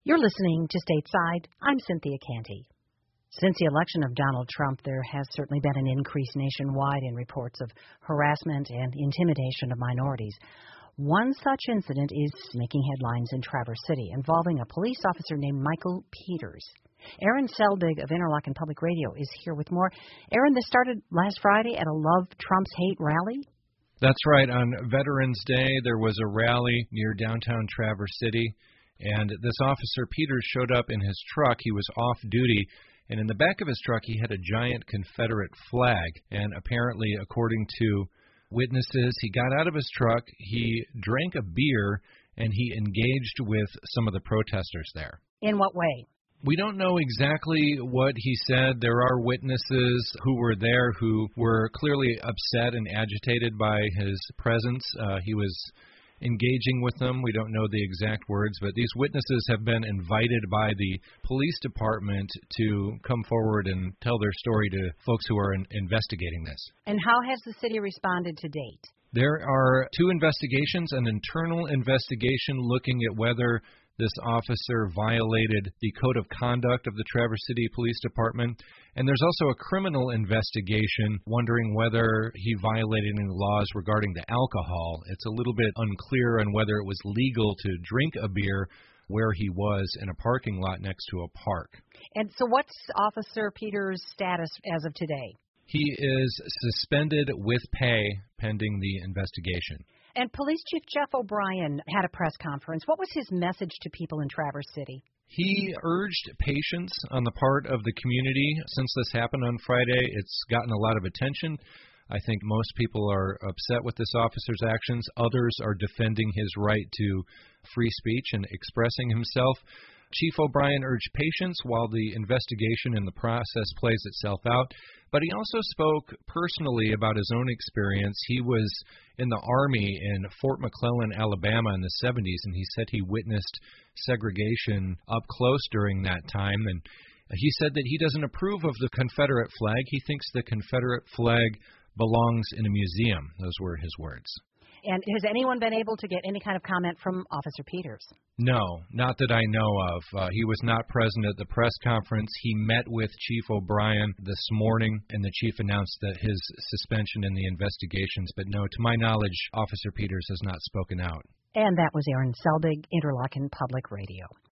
You're listening to Stateside. I'm Cynthia Canty. Since the election of Donald Trump, there has certainly been an increase nationwide in reports of harassment and intimidation of minorities. One such incident is making headlines in Traverse City, involving a police officer named Michael Peters. Aaron Selbig of Interlochen Public Radio is here with more. Aaron, this started last Friday at a Love Trump's Hate rally? That's right. On Veterans Day, there was a rally near downtown Traverse City, and this officer, Peters, showed up in his truck. He was off duty, and in the back of his truck, he had a giant Confederate flag. And apparently, according to witnesses, he got out of his truck, he drank a beer, and he engaged with some of the protesters there. In what way? We don't know exactly what he said. There are witnesses who were there who were clearly upset and agitated by his presence. He was engaging with them. We don't know the exact words, but these witnesses have been invited by the police department to come forward and tell their story to folks who are investigating this. And how has the city responded to date? There are two investigations, an internal investigation looking at whether this officer violated the code of conduct of the Traverse City Police Department. And there's also a criminal investigation wondering whether he violated any laws regarding the alcohol. It's a little bit unclear on whether it was legal to drink a beer where he was in a parking lot next to a park. And so what's Officer Peters' status as of today? He is suspended with pay pending the investigation. And Police Chief Jeff O'Brien had a press conference. What was his message to people in Traverse City? He urged patience on the part of the community. Since this happened on Friday, it's gotten a lot of attention. I think most people are upset with this officer's actions. Others are defending his right to free speech and expressing himself. Chief O'Brien urged patience while the investigation and the process plays itself out, but he also spoke personally about his own experience. He was in the Army in Fort McClellan, Alabama in the 70s, and he said he witnessed segregation up close during that time, and he said that he doesn't approve of the Confederate flag. He thinks the Confederate flag belongs in a museum. Those were his words. And has anyone been able to get any kind of comment from Officer Peters? No, not that I know of. He was not present at the press conference. He met with Chief O'Brien this morning, and the chief announced that his suspension in the investigations. But no, to my knowledge, Officer Peters has not spoken out. And that was Aaron Selbig, Interlochen Public Radio.